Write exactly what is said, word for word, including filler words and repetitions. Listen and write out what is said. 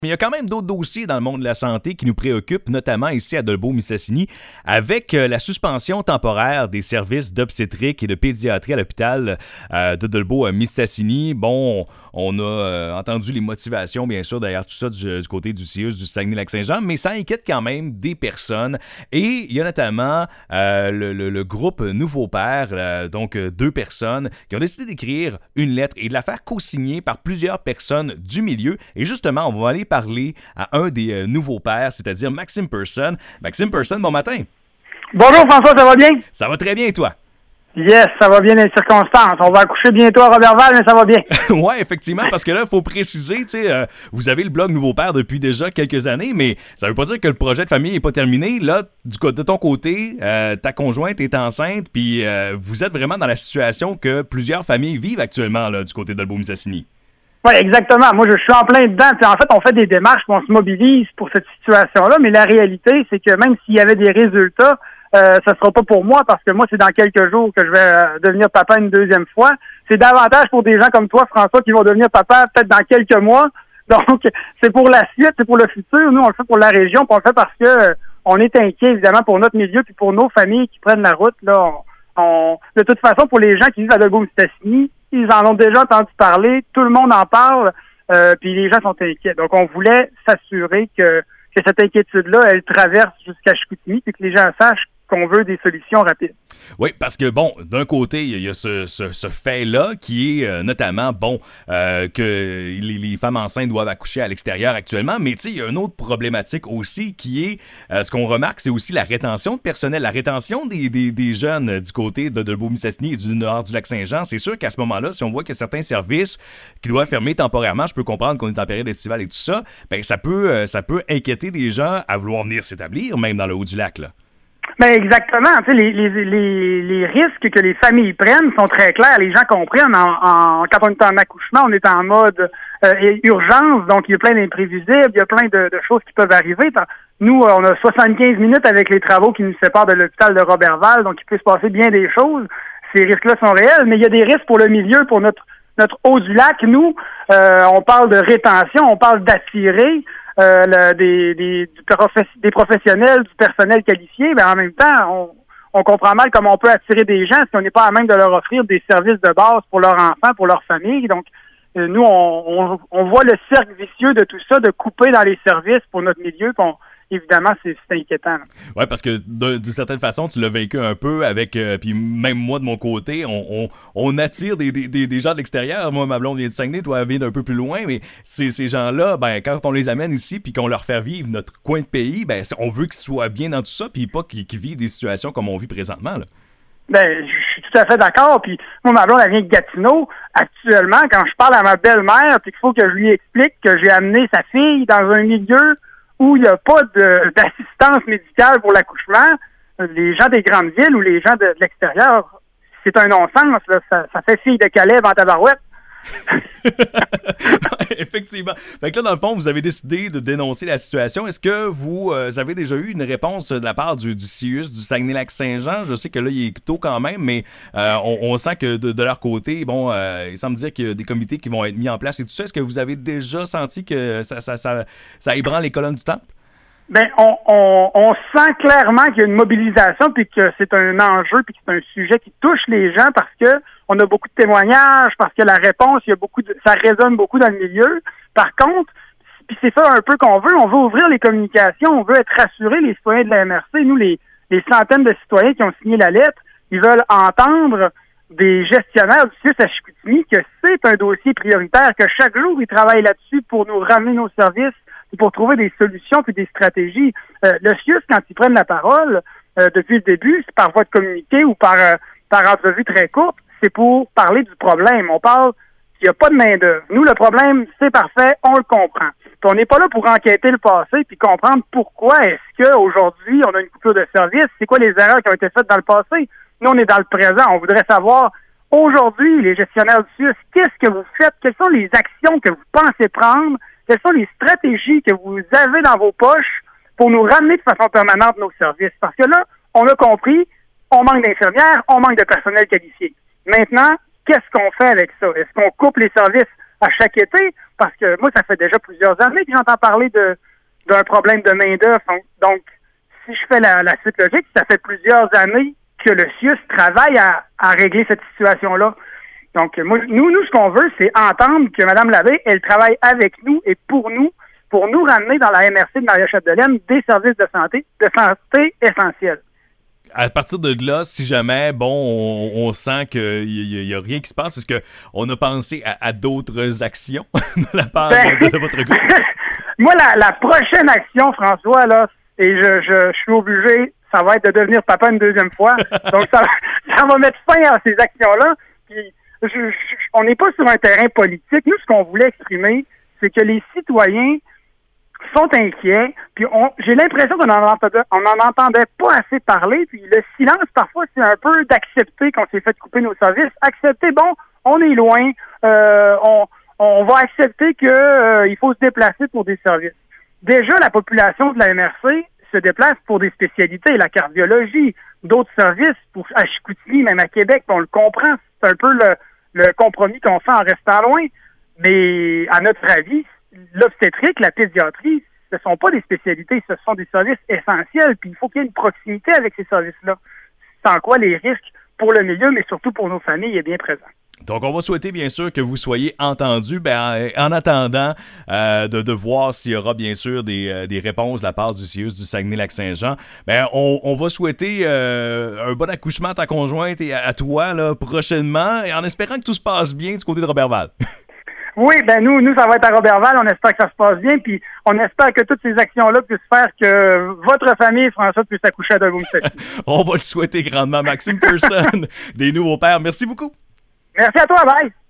Mais il y a quand même d'autres dossiers dans le monde de la santé qui nous préoccupent, notamment ici à Dolbeau-Mistassini, avec euh, la suspension temporaire des services d'obstétrique et de pédiatrie à l'hôpital euh, de Dolbeau-Mistassini. Bon, on a euh, entendu les motivations, bien sûr, derrière tout ça du, du côté du C I U S du Saguenay-Lac-Saint-Jean, mais ça inquiète quand même des personnes. Et il y a notamment euh, le, le, le groupe Nouveau Père, euh, donc euh, deux personnes, qui ont décidé d'écrire une lettre et de la faire co-signer par plusieurs personnes du milieu. Et justement, on va aller parler à un des euh, nouveaux pères, c'est-à-dire Maxime Person. Maxime Person, bon matin. Bonjour François, ça va bien? Ça va très bien et toi? Yes, ça va bien dans les circonstances. On va accoucher bientôt à Roberval, mais ça va bien. Oui, effectivement, parce que là, il faut préciser, tu sais, euh, vous avez le blog Nouveau Père depuis déjà quelques années, mais ça veut pas dire que le projet de famille n'est pas terminé. Là, du, de ton côté, euh, ta conjointe est enceinte, puis euh, vous êtes vraiment dans la situation que plusieurs familles vivent actuellement là, du côté de Dolbeau-Mistassini. Oui, exactement. Moi, je suis en plein dedans. Puis en fait, on fait des démarches, puis on se mobilise pour cette situation-là, mais la réalité, c'est que même s'il y avait des résultats, euh, ça sera pas pour moi, parce que moi, c'est dans quelques jours que je vais euh, devenir papa une deuxième fois. C'est davantage pour des gens comme toi, François, qui vont devenir papa peut-être dans quelques mois. Donc, c'est pour la suite, c'est pour le futur. Nous, on le fait pour la région, puis on le fait parce que euh, on est inquiet, évidemment, pour notre milieu, puis pour nos familles qui prennent la route. Là, on, on... De toute façon, pour les gens qui vivent à Dolbeau-Mistassini, ils en ont déjà entendu parler, tout le monde en parle, euh, puis les gens sont inquiets. Donc, on voulait s'assurer que, que cette inquiétude-là, elle traverse jusqu'à Chicoutimi, puis que les gens sachent qu'on veut des solutions rapides. Oui, parce que, bon, d'un côté, il y a ce, ce, ce fait-là qui est euh, notamment, bon, euh, que les, les femmes enceintes doivent accoucher à l'extérieur actuellement, mais tu sais, il y a une autre problématique aussi qui est, euh, ce qu'on remarque, c'est aussi la rétention de personnel, la rétention des, des, des jeunes euh, du côté de Dolbeau-Mistassini et du nord du Lac-Saint-Jean. C'est sûr qu'à ce moment-là, si on voit qu'il y a certains services qui doivent fermer temporairement, je peux comprendre qu'on est en période estivale et tout ça, ben ça peut, euh, ça peut inquiéter des gens à vouloir venir s'établir, même dans le haut du lac, là. Ben exactement. Tu sais, les, les, les, les risques que les familles prennent sont très clairs. Les gens comprennent. En, en, quand on est en accouchement, on est en mode euh, urgence, donc il y a plein d'imprévisibles, il y a plein de, de choses qui peuvent arriver. Nous, on a soixante-quinze minutes avec les travaux qui nous séparent de l'hôpital de Roberval, donc il peut se passer bien des choses. Ces risques-là sont réels, mais il y a des risques pour le milieu, pour notre notre haut du lac. Nous, euh, on parle de rétention, on parle d'attirer. Euh, le, des, des, du professe, des professionnels, du personnel qualifié, mais en même temps, on, on comprend mal comment on peut attirer des gens si on n'est pas à même de leur offrir des services de base pour leurs enfants, pour leur famille. Donc, euh, nous, on, on, on voit le cercle vicieux de tout ça, de couper dans les services pour notre milieu. On, évidemment, c'est, c'est inquiétant. Oui, parce que de, d'une certaine façon, tu l'as vécu un peu avec, euh, puis même moi de mon côté, on, on, on attire des, des, des gens de l'extérieur. Moi, ma blonde vient de Saguenay, toi, elle vient d'un peu plus loin, mais ces, ces gens-là, ben, quand on les amène ici, puis qu'on leur fait vivre notre coin de pays, ben, on veut qu'ils soient bien dans tout ça, puis pas qu'ils, qu'ils vivent des situations comme on vit présentement, là. Ben, je suis tout à fait d'accord. Puis moi, ma blonde, elle vient de Gatineau. Actuellement, quand je parle à ma belle-mère, puis qu'il faut que je lui explique que j'ai amené sa fille dans un milieu où il n'y a pas de, d'assistance médicale pour l'accouchement, les gens des grandes villes ou les gens de, de l'extérieur, c'est un non-sens. Là. Ça, ça fait fille de Caleb en tabarouette. Effectivement. Fait que là, dans le fond, vous avez décidé de dénoncer la situation. Est-ce que vous euh, avez déjà eu une réponse de la part du, du C I U S du Saguenay-Lac-Saint-Jean? Je sais que là, il est tôt quand même, mais euh, on, on sent que de, de leur côté, bon, euh, il semble dire qu'il y a des comités qui vont être mis en place et tout ça. Est-ce que vous avez déjà senti que ça, ça, ça, ça ébranle les colonnes du temple? Ben, on, on, on sent clairement qu'il y a une mobilisation puis que c'est un enjeu puis que c'est un sujet qui touche les gens parce que on a beaucoup de témoignages, parce que la réponse, il y a beaucoup de, ça résonne beaucoup dans le milieu. Par contre, puis c'est ça un peu qu'on veut, on veut ouvrir les communications, on veut être rassurés, les citoyens de la M R C, nous, les, les centaines de citoyens qui ont signé la lettre, ils veulent entendre des gestionnaires du C I U S à Chicoutimi que c'est un dossier prioritaire, que chaque jour, ils travaillent là-dessus pour nous ramener nos services et pour trouver des solutions puis des stratégies. Euh, le C I U S, quand ils prennent la parole, euh, depuis le début, c'est par voie de communiqué ou par, euh, par entrevue très courte, c'est pour parler du problème. On parle qu'il n'y a pas de main-d'œuvre. Nous, le problème, c'est parfait, on le comprend. Puis on n'est pas là pour enquêter le passé puis comprendre pourquoi est-ce qu'aujourd'hui, on a une coupure de service, c'est quoi les erreurs qui ont été faites dans le passé. Nous, on est dans le présent. On voudrait savoir, aujourd'hui, les gestionnaires du C I U S, qu'est-ce que vous faites? Quelles sont les actions que vous pensez prendre? Quelles sont les stratégies que vous avez dans vos poches pour nous ramener de façon permanente nos services? Parce que là, on a compris, on manque d'infirmières, on manque de personnel qualifié. Maintenant, qu'est-ce qu'on fait avec ça? Est-ce qu'on coupe les services à chaque été? parce que moi, ça fait déjà plusieurs années que j'entends parler de d'un problème de main-d'œuvre. Donc, si je fais la, la suite logique, ça fait plusieurs années que le C I U S travaille à, à régler cette situation-là. Donc, moi, nous, nous, ce qu'on veut, c'est entendre que Mme Labbé, elle travaille avec nous et pour nous, pour nous ramener dans la M R C de Maria-Chapdelaine des services de santé, de santé essentiels. À partir de là, si jamais, bon, on, on sent qu'il n'y a, a rien qui se passe, est-ce qu'on a pensé à, à d'autres actions de la part ben, de, de votre groupe? Moi, la, la prochaine action, François, là, et je, je, je suis obligé, ça va être de devenir papa une deuxième fois. Donc, ça, ça va mettre fin à ces actions-là. Puis, je, je, on n'est pas sur un terrain politique. Nous, ce qu'on voulait exprimer, c'est que les citoyens sont inquiets, puis on, j'ai l'impression qu'on en entendait, on en entendait pas assez parler, puis le silence, parfois, c'est un peu d'accepter qu'on s'est fait couper nos services. Accepter, bon, on est loin, euh, on, on va accepter qu'il euh, faut se déplacer pour des services. Déjà, la population de la M R C se déplace pour des spécialités, la cardiologie, d'autres services, pour, à Chicoutimi, même à Québec, on le comprend, c'est un peu le, le compromis qu'on fait en restant loin, mais à notre avis, l'obstétrique, la pédiatrie, ce ne sont pas des spécialités, ce sont des services essentiels, puis il faut qu'il y ait une proximité avec ces services-là. Sans quoi les risques pour le milieu, mais surtout pour nos familles, est bien présent. Donc, on va souhaiter, bien sûr, que vous soyez entendus. Ben, en attendant euh, de, de voir s'il y aura, bien sûr, des, euh, des réponses de la part du C I U S du Saguenay-Lac-Saint-Jean, ben, on, on va souhaiter euh, un bon accouchement à ta conjointe et à, à toi là, prochainement, et en espérant que tout se passe bien du côté de Roberval. Oui, ben nous, nous, ça va être à Roberval. On espère que ça se passe bien, puis on espère que toutes ces actions-là puissent faire que votre famille, François, puisse accoucher à Dolbeau-Mistassini. On va le souhaiter grandement. Maxime Pearson, des Nouveaux Pères. Merci beaucoup. Merci à toi, bye!